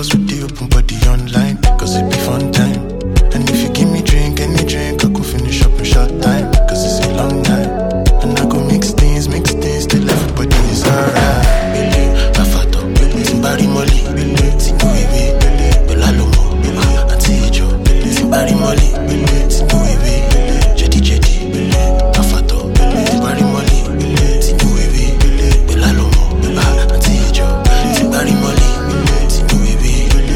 girls with the open body online, cause it be fun time. And if you give me drink, any drink, I go finish up in short time, cause it's a long night. And I go mix things, till everybody is alright. Billy, Afato, Billy, Timbari Molly, Billy, Tinuiwe, Billy, Belalomo, Billy, Antijo, Billy, Timbari Molly, Billy, Tinuiwe, Billy, Jedi, Billy, Afato, Billy, Timbari Molly, Billy, Tinuiwe, Billy, Belalomo, Billy, Antijo, Billy, Timbari Molly, Billy, Tinuiwe, Billy.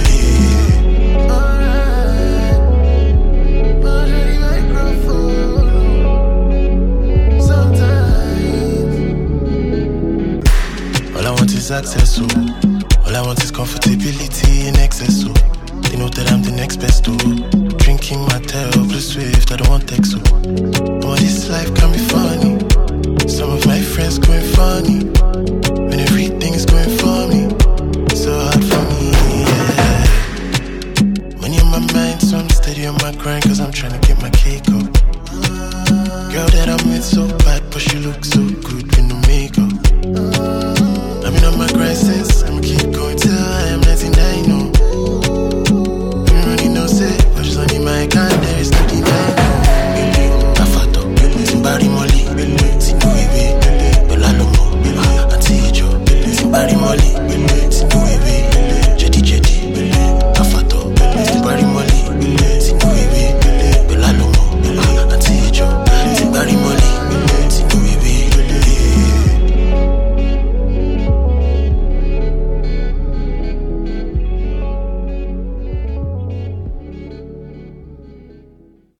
All I want is access, so all I want is comfortability in excess, so they know that I'm the next best, so drinking my tail, blue swift, I don't want text, so oh, this life can be funny. Some of my friends going funny,